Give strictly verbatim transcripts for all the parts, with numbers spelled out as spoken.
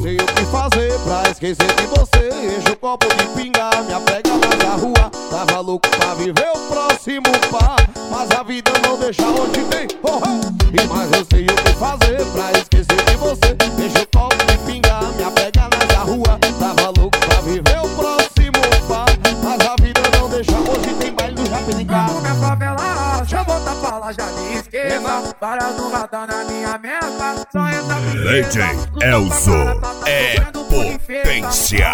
sei o que fazer pra esquecer de você. Enche o copo de pinga, me apega mais na rua. Tava louco pra viver o próximo par, mas a vida não deixa onde tem, oh, oh. E mais eu sei o que fazer pra esquecer de você. Enche o copo de pinga, me apega mais na rua. Tava louco pra viver o próximo par, mas a vida não deixa hoje tem baile do Japinicar. Minha favela, deixa eu voltar pra lá, já me esqueça. Para no radar na minha meta. Só entra D J Elzo é potência.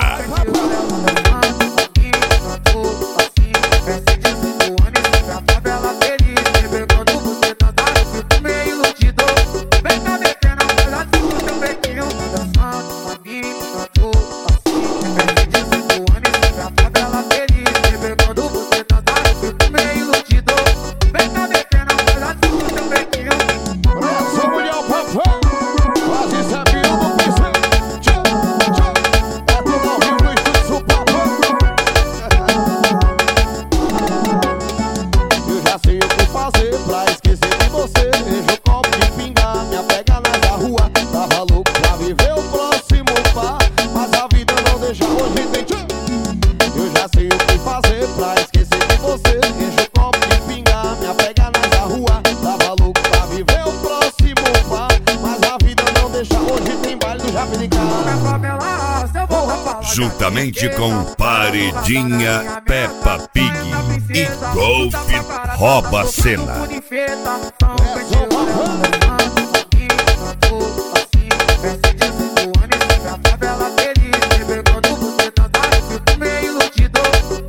Fazer pra esquecer de você. Enche o copo de pinga, me apega nas da rua. Tava louco pra viver o próximo par, mas a vida não deixa hoje tem tchum. Eu já sei o que fazer pra esquecer de você. Enche o copo de pinga, me apega nas da rua. Tava louco pra viver o próximo par, mas a vida não deixa hoje tem baile do Japinicar. Juntamente com Paredinha, Peppa Pig e Golf rouba a cena.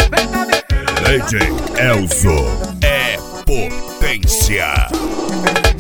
D J Elzo é potência.